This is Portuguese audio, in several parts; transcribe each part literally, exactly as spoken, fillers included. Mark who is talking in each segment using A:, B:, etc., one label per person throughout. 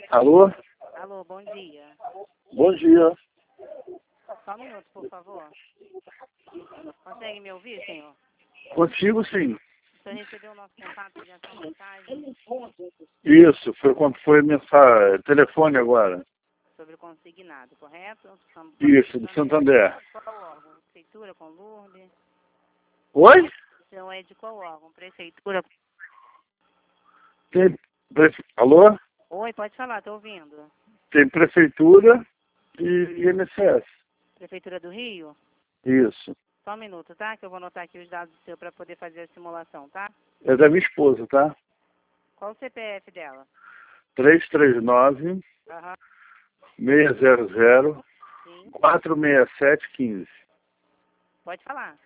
A: Alô?
B: Alô, bom dia.
A: Bom dia.
B: Só um minuto, por favor. Consegue me ouvir, senhor?
A: Consigo, sim.
B: O senhor recebeu o nosso contato de ação mensagem
A: Isso, foi quando foi mensagem, telefone agora.
B: sobre o consignado, correto? Estamos
A: Isso, do Santander.
B: qual órgão? Prefeitura com Lourdes?
A: Oi?
B: O senhor é de qual órgão? Prefeitura?
A: Tem, prefe- Alô?
B: Oi, pode falar, estou ouvindo.
A: Tem prefeitura e I N S S.
B: Prefeitura do Rio?
A: Isso.
B: Só um minuto, tá? Que eu vou anotar aqui os dados do seu para poder fazer a simulação, tá?
A: É da minha esposa, tá?
B: Qual o C P F dela?
A: três três nove,
B: Aham,
A: seis zero zero,
B: sim.
A: quatro seis sete um cinco.
B: Pode falar.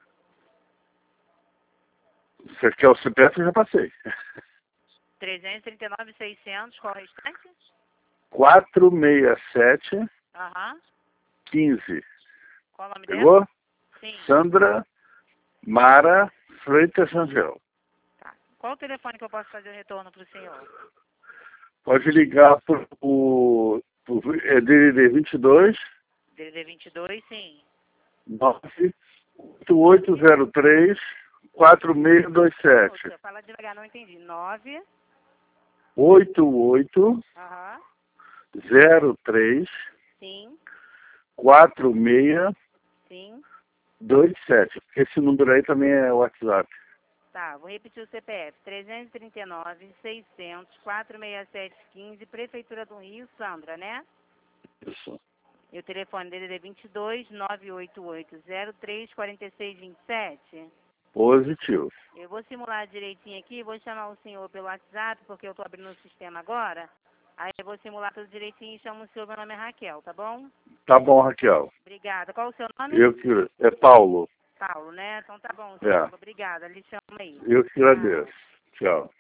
A: Você quer o C P F? Eu já passei.
B: trezentos e trinta e nove, seiscentos, qual o restante?
A: quatro seis sete
B: Aham.
A: um cinco.
B: Qual o nome dela?
A: Pegou?
B: Sim.
A: Sandra Mara Freitas Angel.
B: Tá. Qual o telefone que eu posso fazer o retorno para o senhor?
A: Pode ligar para o é D D D vinte e dois,
B: D D D vinte e dois, sim.
A: nove oito oito zero três, quatro seis dois sete.
B: Ouça, fala devagar, não entendi. nove.
A: oito oito
B: Aham.
A: zero três,
B: Sim.
A: quatro seis
B: Sim.
A: dois sete. Esse número aí também é o WhatsApp.
B: Tá, vou repetir o C P F. trezentos e trinta e nove, seiscentos, quatro seis sete um cinco, Prefeitura do Rio, Sandra, né?
A: Isso.
B: E o telefone D D D vinte e dois, nove oito oito zero três, quatro seis dois sete.
A: Positivo.
B: Eu vou simular direitinho aqui, vou chamar o senhor pelo WhatsApp, porque eu estou abrindo o sistema agora. Aí eu vou simular tudo direitinho e chamo o senhor, meu nome é Raquel, tá bom?
A: Tá bom, Raquel.
B: Obrigada. Qual o seu nome?
A: Eu que... É Paulo.
B: Paulo, né? Então tá bom,
A: É.
B: senhor. Obrigada. Lhe chamo aí.
A: Eu que agradeço. Tchau.